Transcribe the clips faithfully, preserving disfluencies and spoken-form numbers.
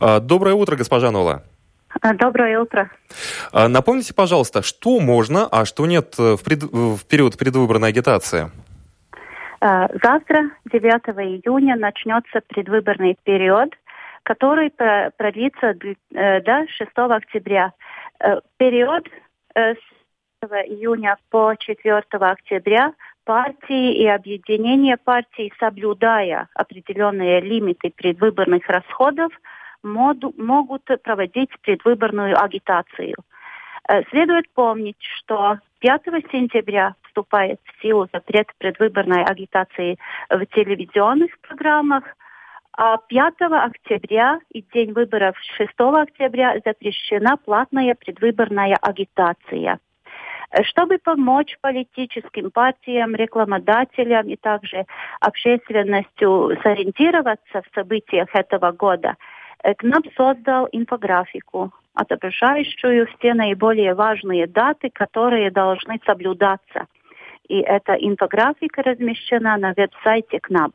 Доброе утро, госпожа Нола. Доброе утро. Напомните, пожалуйста, что можно, а что нет в, пред... в период предвыборной агитации? Завтра, девятого июня, начнется предвыборный период, который продлится до шестого октября. Период с первого июня по четвёртого октября партии и объединения партий, соблюдая определенные лимиты предвыборных расходов, могут проводить предвыборную агитацию. Следует помнить, что пятого сентября вступает в силу запрет предвыборной агитации в телевизионных программах, а пятого октября и день выборов шестого октября запрещена платная предвыборная агитация. Чтобы помочь политическим партиям, рекламодателям и также общественностью сориентироваться в событиях этого года, КНАП создал инфографику, отображающую все наиболее важные даты, которые должны соблюдаться. И эта инфографика размещена на веб-сайте КНАП.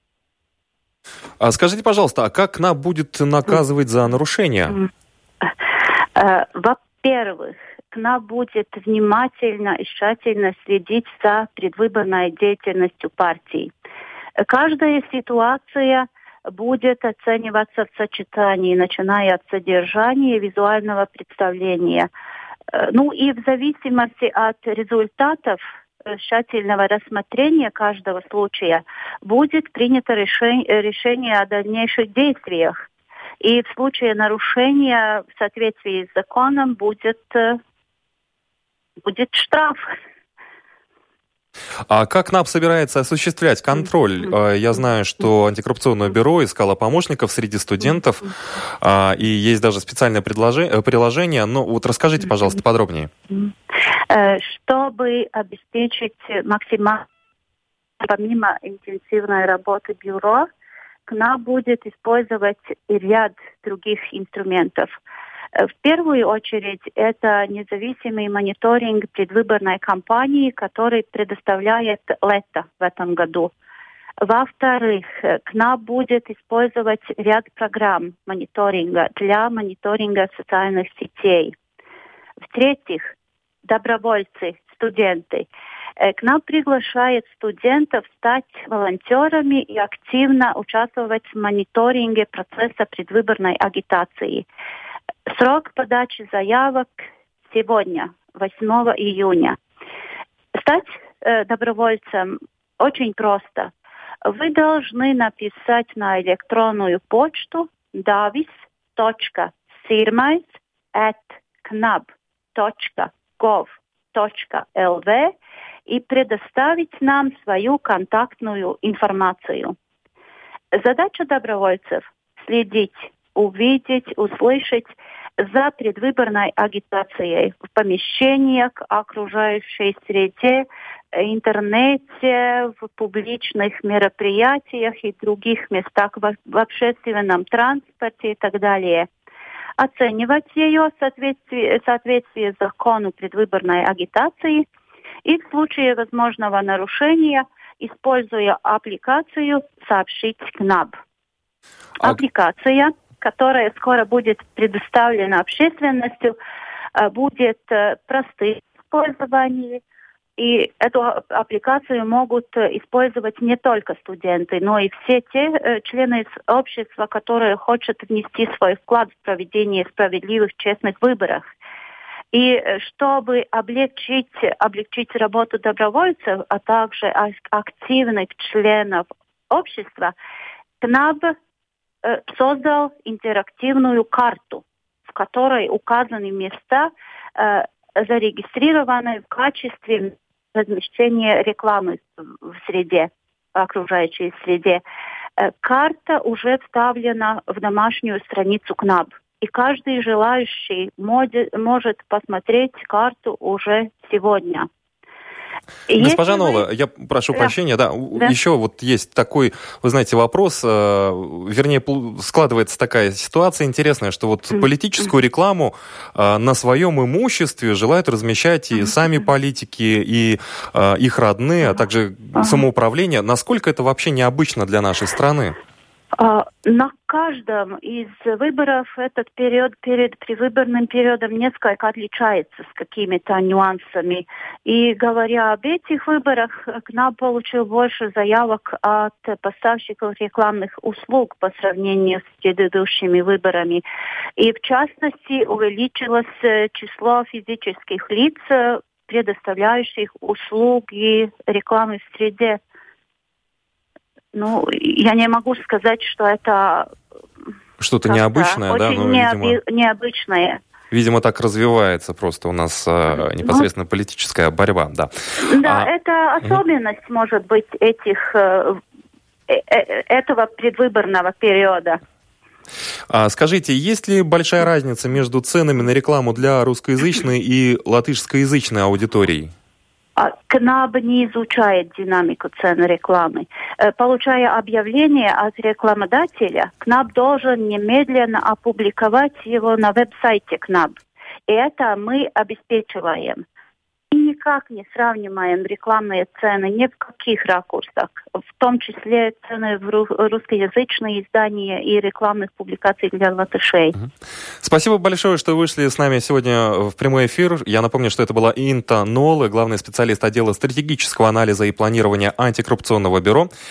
А скажите, пожалуйста, а как КНАП будет наказывать за нарушения? Во-первых, КНАП будет внимательно и тщательно следить за предвыборной деятельностью партий. Каждая ситуация будет оцениваться в сочетании, начиная от содержания и визуального представления. Ну и в зависимости от результатов тщательного рассмотрения каждого случая будет принято решение, решение о дальнейших действиях. И в случае нарушения в соответствии с законом будет, будет штраф. А как КНАП собирается осуществлять контроль? Я знаю, что антикоррупционное бюро искало помощников среди студентов, и есть даже специальное приложение. Но вот расскажите, пожалуйста, подробнее. Чтобы обеспечить максимально, помимо интенсивной работы бюро, КНАП будет использовать ряд других инструментов. В первую очередь, это независимый мониторинг предвыборной кампании, который предоставляет Лето в этом году. Во-вторых, КНАП будет использовать ряд программ мониторинга для мониторинга социальных сетей. В-третьих, добровольцы, студенты. КНАП приглашает студентов стать волонтерами и активно участвовать в мониторинге процесса предвыборной агитации. Срок подачи заявок сегодня, восьмого июня. Стать э, добровольцем очень просто. Вы должны написать на электронную почту davis точка sirmais at knab точка gov точка lv и предоставить нам свою контактную информацию. Задача добровольцев – следить, увидеть, услышать за предвыборной агитацией в помещениях, окружающей среде, интернете, в публичных мероприятиях и других местах, в, в общественном транспорте и так далее. Оценивать ее соответствие, соответствие закону предвыборной агитации и в случае возможного нарушения, используя аппликацию, сообщить КНАП. Аппликация, которая скоро будет предоставлена общественностью, будет простой в использовании. И эту аппликацию могут использовать не только студенты, но и все те члены общества, которые хотят внести свой вклад в проведение справедливых, честных выборов. И чтобы облегчить, облегчить работу добровольцев, а также активных членов общества, КНАП создал интерактивную карту, в которой указаны места, э, зарегистрированные в качестве размещения рекламы в среде, в окружающей среде. Э, карта уже вставлена в домашнюю страницу КНАП, и каждый желающий моди, может посмотреть карту уже сегодня. Госпожа Нола, вы... я прошу да. прощения, да, да, еще вот есть такой, вы знаете, вопрос, э, вернее, складывается такая ситуация интересная, что вот mm-hmm. политическую рекламу э, на своем имуществе желают размещать и сами политики, и э, их родные, а также uh-huh. самоуправление. Насколько это вообще необычно для нашей страны? На каждом из выборов этот период перед предвыборным периодом несколько отличается с какими-то нюансами. И говоря об этих выборах, КНАП получил больше заявок от поставщиков рекламных услуг по сравнению с предыдущими выборами. И в частности увеличилось число физических лиц, предоставляющих услуги рекламы в среде. Ну, я не могу сказать, что это что-то необычное, да? Очень ну, необи- видимо, необычное. Видимо, так развивается просто у нас э, непосредственно ну, политическая борьба, да. Да, а, это особенность, угу. может быть, этих, э, э, этого предвыборного периода. А скажите, есть ли большая разница между ценами на рекламу для русскоязычной и латышскоязычной аудитории? КНАП не изучает динамику цен рекламы. Получая объявление от рекламодателя, КНАП должен немедленно опубликовать его на веб-сайте КНАП. И это мы обеспечиваем. И никак не сравниваем рекламные цены ни в каких ракурсах, в том числе цены в русскоязычные издания и рекламных публикаций для латышей. Спасибо большое, что вышли с нами сегодня в прямой эфир. Я напомню, что это была Инта Нолы, главный специалист отдела стратегического анализа и планирования антикоррупционного бюро.